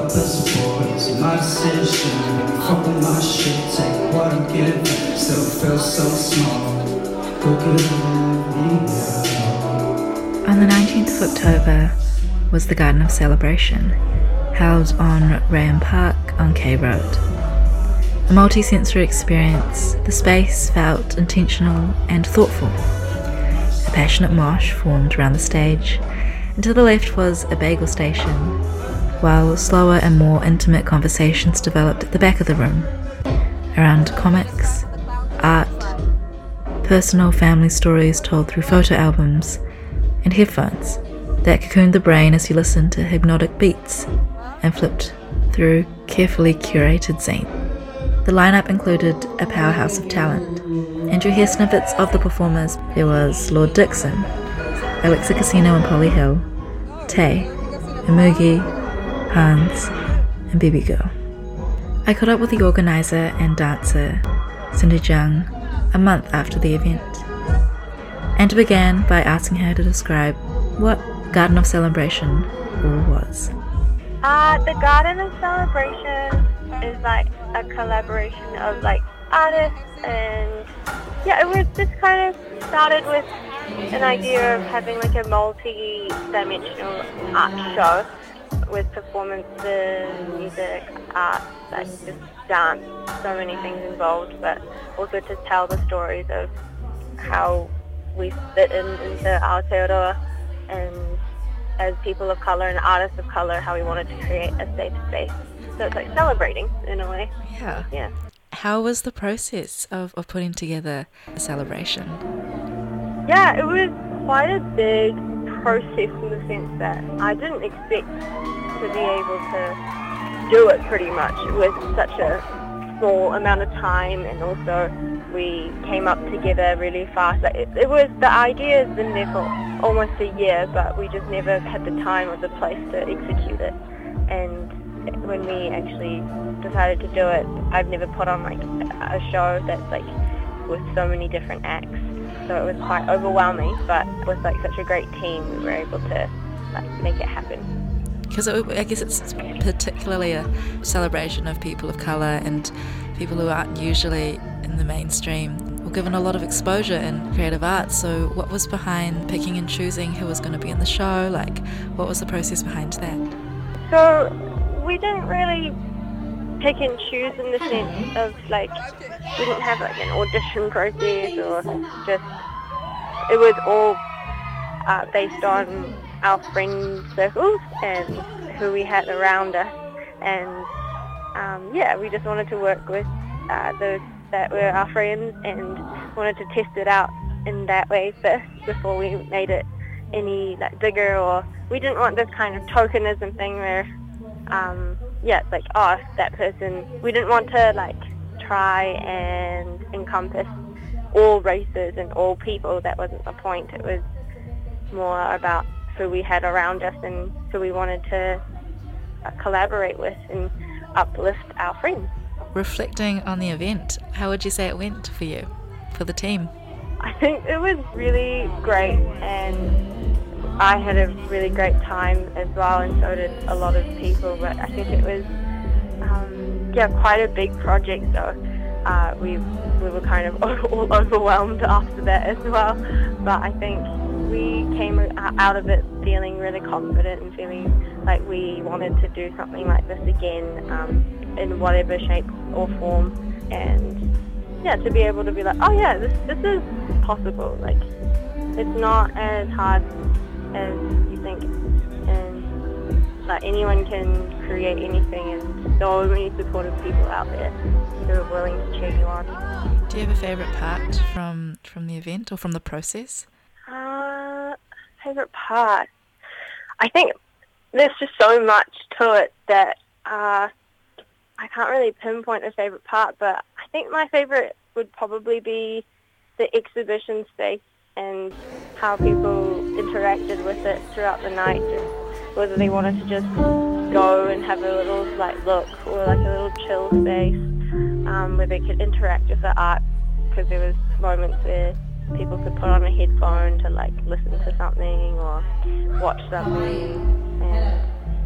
best boys. My decision, fuck with my shit, take what I'm given. Still feel so small. Who could let me go? On the 19th of October was the Garden of Celebration, held on Rayham Park on K Road. A multi-sensory experience, the space felt intentional and thoughtful. A passionate mosh formed around the stage, and to the left was a bagel station, while slower and more intimate conversations developed at the back of the room, around comics, art, personal family stories told through photo albums, and headphones that cocooned the brain as you listened to hypnotic beats and flipped through carefully curated zine. The lineup included a powerhouse of talent, and you hear snippets of the performers. There was Lord Dixon, Alexa Casino and Polly Hill, Tay, Imugi, Hans, and Baby Girl. I caught up with the organiser and dancer, Cindy Jung, a month after the event, and began by asking her to describe what Garden of Celebration all was. The Garden of Celebration is like a collaboration of like artists, and yeah, it was just kind of started with an idea of having like a multi-dimensional art show with performances, music, art, like just dance, so many things involved, but also to tell the stories of how we fit into Aotearoa, and as people of colour and artists of colour, how we wanted to create a safe space. So it's like celebrating in a way. Yeah. How was the process of putting together a celebration? Yeah, it was quite a big process in the sense that I didn't expect to be able to do it pretty much with such a small amount of time, and also we came up together really fast. Like it was, the idea has been there for almost a year, but we just never had the time or the place to execute it. And when we actually decided to do it, I've never put on like a show that's like with so many different acts, so it was quite overwhelming, but with like such a great team we were able to like make it happen. Because I guess it's particularly a celebration of people of colour and people who aren't usually in the mainstream, or given a lot of exposure in creative arts. So what was behind picking and choosing who was going to be in the show? Like, what was the process behind that? So we didn't really pick and choose in the sense of like, we didn't have like an audition process, or just, it was all based on our friend circles and who we had around us, and yeah, we just wanted to work with those that were our friends and wanted to test it out in that way first before we made it any like bigger, or we didn't want this kind of tokenism thing where yeah, it's like, oh, that person, we didn't want to like try and encompass all races and all people. That wasn't the point. It was more about who we had around us and who we wanted to collaborate with and uplift our friends. Reflecting on the event, how would you say it went for you, for the team? I think it was really great, and I had a really great time as well, and so did a lot of people, but I think it was yeah, quite a big project, so we were kind of all overwhelmed after that as well, but I think we came out of it feeling really confident and feeling like we wanted to do something like this again, in whatever shape or form, and yeah, to be able to be like, oh yeah, this is possible, like it's not as hard as you think, and like anyone can create anything, and so many supportive people out there who are willing to cheer you on. Do you have a favourite part from the event or from the process? Favourite part? I think there's just so much to it that I can't really pinpoint a favourite part, but I think my favourite would probably be the exhibition space and how people interacted with it throughout the night, and whether they wanted to just go and have a little like look, or like a little chill space where they could interact with the art, because there was moments where people could put on a headphone to like listen to something or watch something, and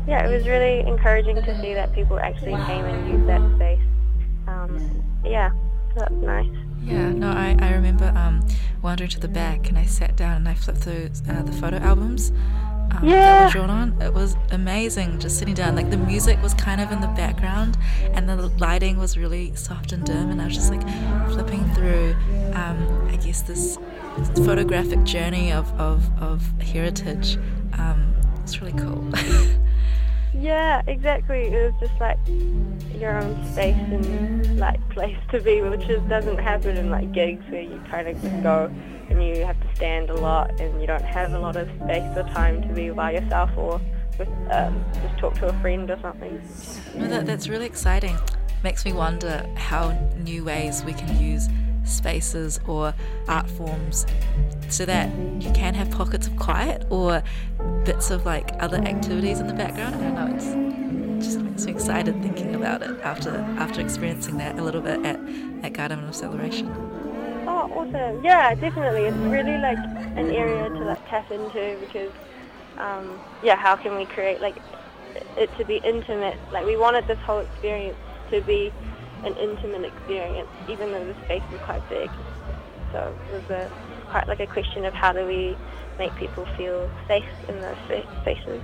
yeah, it was really encouraging to see that people actually came and used that space. Yeah, so that's nice. Yeah, no, I remember wandering to the back and I sat down and I flipped through the photo albums that were drawn on. It was amazing just sitting down. Like the music was kind of in the background and the lighting was really soft and dim, and I was just like flipping through, I guess, this photographic journey of heritage. It's really cool. Yeah, exactly. It was just like your own space and like place to be, which doesn't happen in like gigs where you kind of just go and you have to stand a lot and you don't have a lot of space or time to be by yourself or with, just talk to a friend or something. No, that's really exciting. Makes me wonder how new ways we can use spaces or art forms so that you can have pockets of quiet or bits of like other activities in the background. I don't know, it just makes me excited thinking about it after experiencing that a little bit at Garden of Celebration. Oh, awesome. Yeah, definitely. It's really like an area to like tap into because how can we create like it to be intimate? Like we wanted this whole experience to be an intimate experience, even though the space is quite big. So it was quite like a question of how do we make people feel safe in those spaces.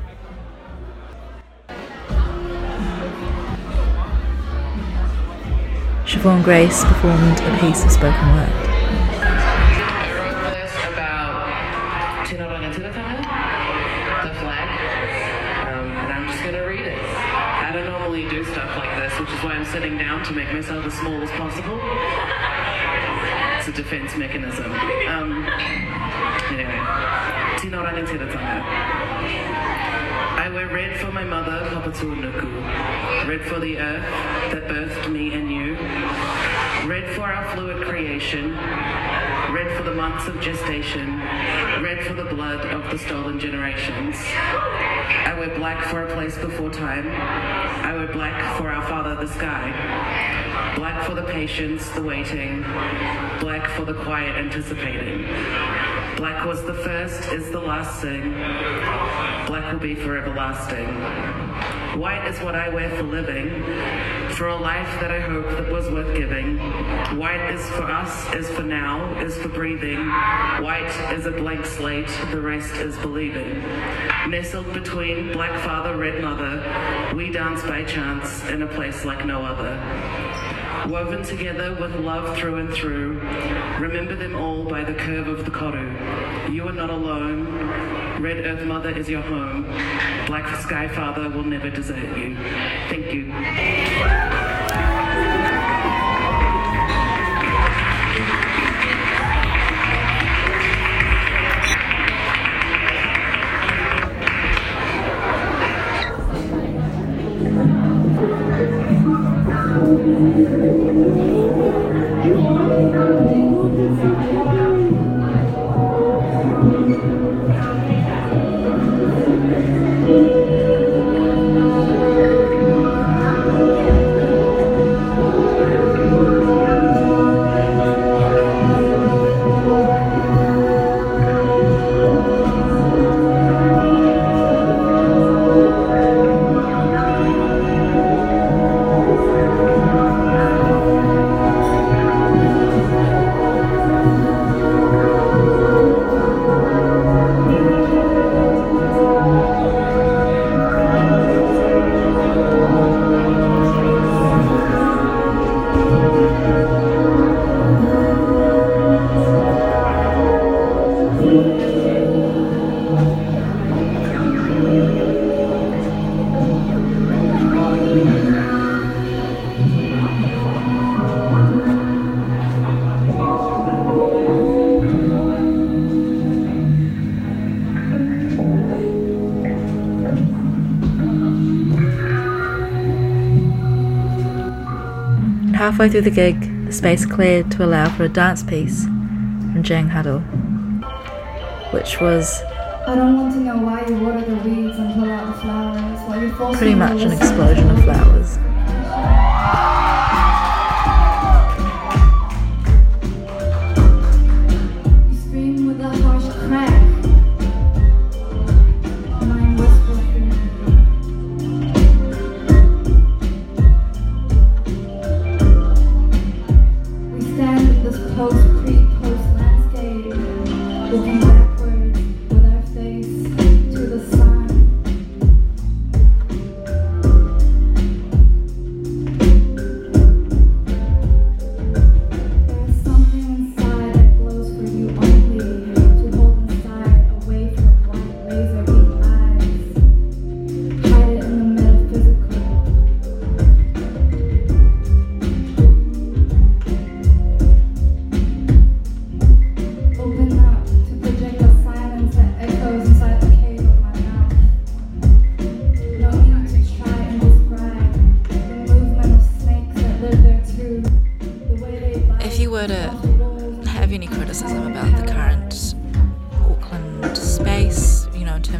Siobhan Grace performed a piece of spoken word. I wrote this about Tino Rangatiratanga, the flag, and I'm just going to read it. I don't normally do stuff like this, which is why I'm sitting down to make myself as small as possible. It's a defense mechanism. Anyway, Tino Rangatiratanga. I wear red for my mother, Papatū Nuku. Red for the earth that birthed me and you. Red for our fluid creation. Red for the months of gestation. Red for the blood of the stolen generations. I wear black for a place before time. I wear black for our father, the sky. Black for the patience, the waiting. Black for the quiet anticipating. Black was the first, is the last thing. Black will be forever lasting. White is what I wear for living, for a life that I hope that was worth giving. White is for us, is for now, is for breathing. White is a blank slate, the rest is believing. Nestled between black father, red mother, we dance by chance in a place like no other. Woven together with love through and through, remember them all by the curve of the koru. You are not alone. Red Earth Mother is your home. Black Sky Father will never desert you. Thank you. Halfway through the gig, the space cleared to allow for a dance piece from Jang Huddle, which was I don't want to know why you water the weeds and pull out the flowers while you force pretty much an explosion of flowers. You scream with a harsh crack. Mine whisper through.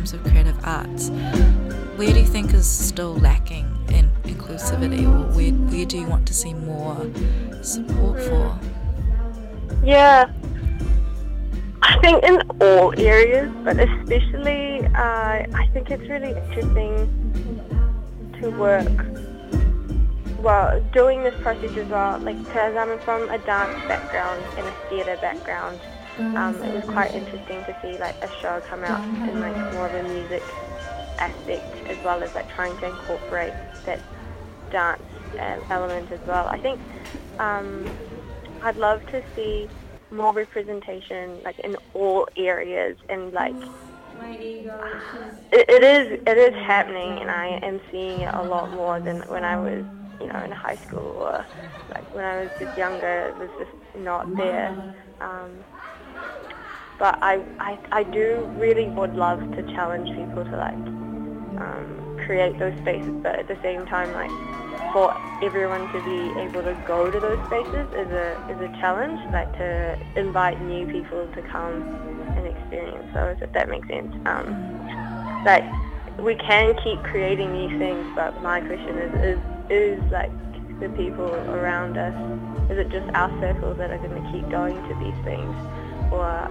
types of creative arts. Where do you think is still lacking in inclusivity, or where do you want to see more support for? Yeah, I think in all areas, but especially I think it's really interesting to work well doing this process as well, like because I'm from a dance background and a theatre background. It was quite interesting to see like a show come out in like more of a music aspect, as well as like trying to incorporate that dance element as well. I think I'd love to see more representation like in all areas, and like it is happening, and I am seeing it a lot more than when I was in high school, or like when I was just younger. It was just not there. But I do really would love to challenge people to like create those spaces, but at the same time, like for everyone to be able to go to those spaces is a challenge, like to invite new people to come and experience those, if that makes sense. Like we can keep creating these things, but my question is like the people around us, is it just our circles that are going to keep going to these things, or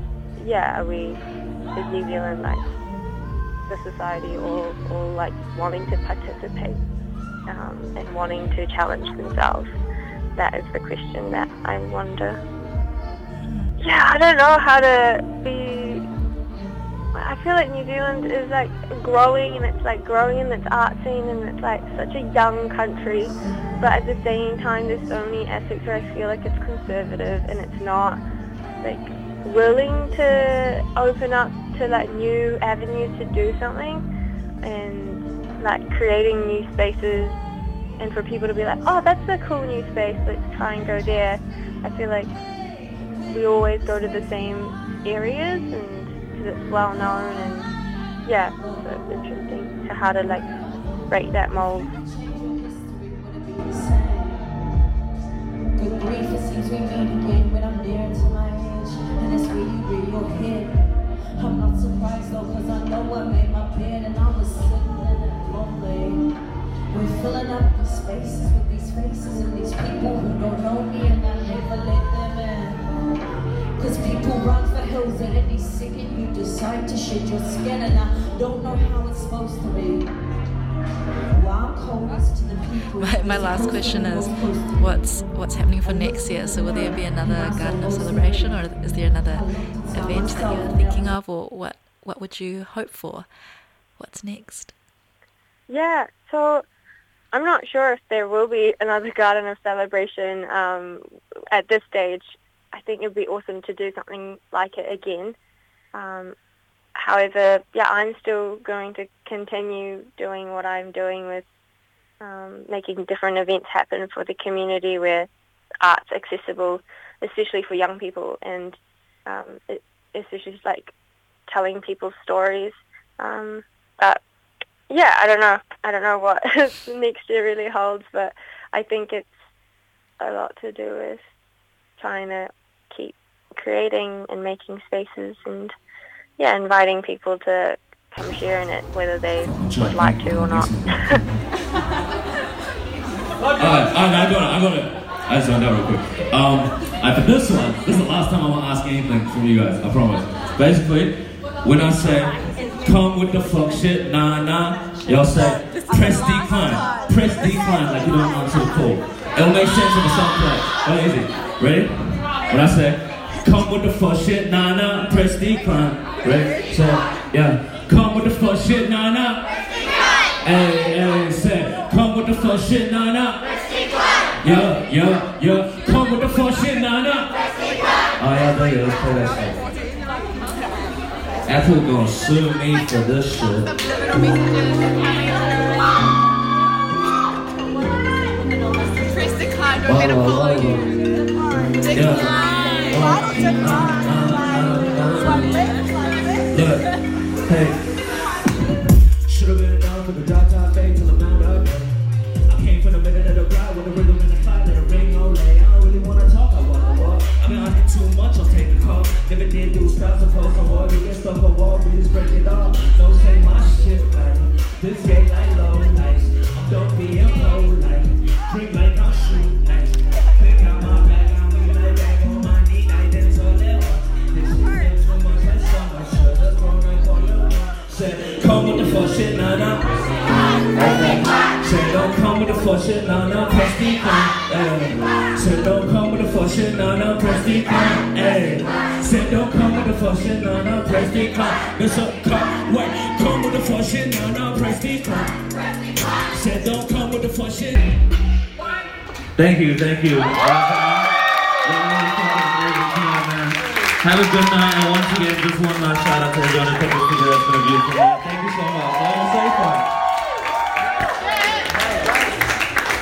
is New Zealand like the society all like wanting to participate and wanting to challenge themselves? That is the question that I wonder. Yeah, I don't know how to be. I feel like New Zealand is like growing, and it's like growing in its art scene, and it's like such a young country, but at the same time there's so many aspects where I feel like it's conservative and it's not like willing to open up to like new avenues to do something, and like creating new spaces, and for people to be like, oh, that's a cool new space, let's try and go there. I feel like we always go to the same areas, and because it's well known, and yeah, so it's interesting to how to like break that mold. Good grief, it seems we meet again when I'm near to my edge, and that's where you rear your head. I'm not surprised though, cause I know I made my bed and I was sitting in it lonely. We're filling up the spaces with these faces and these people who don't know me, and I never let them in. Cause people run for hills at any second, you decide to shed your skin, and I don't know how it's supposed to be. My last question is, what's happening for next year? So will there be another Garden of Celebration, or is there another event that you're thinking of, or what would you hope for? What's next? Yeah, so I'm not sure if there will be another Garden of Celebration at this stage. I think it would be awesome to do something like it again. However, yeah, I'm still going to continue doing what I'm doing with making different events happen for the community where art's accessible, especially for young people, and especially like telling people's stories. But yeah, I don't know what next year really holds, but I think it's a lot to do with trying to keep creating and making spaces, and yeah, inviting people to come share in it, whether they would like to or not. I just want to know real quick. For this one, this is the last time I'm going to ask anything from you guys, I promise. Basically, when I say, come with the fuck shit, nah, y'all say, press decline, like you don't want to the call. It'll make sense in the song play. What is it? Ready? When I say, come with the fuck shit, nah, press decline. Ready? So, yeah. Come with the fuck shit, nah. Hey, say, come with the fuck shit, nah. Yeah. Come with the fuck shit, nah. Oh, yeah, there you go. Let's play that shit. Apple gonna sue me for this shit. Press decline, don't let him follow you. Decline. Look, hey. Should've been down for the dark time fade till I'm out of there. I came from the minute of the ride with the rhythm and the fight, let it ring all day. I don't really wanna talk, I wanna walk. I've been on it too much, I'll take the call. Never did do stuff, supposed to war. You get stuck on wall, we just break it off. No fuck shit, nah, nah, press decline. Said don't come with the fuck shit, nah, nah, press decline. Said don't come with the fuck shit, nah, nah, press decline. This up, come, wait, come with the fuck shit, nah, nah, press decline. Said don't come with the fuck shit. Thank you, thank you. Have a good night, and once again, just one last shout out to everyone who put this together. It's been a beautiful night. Thank you so much.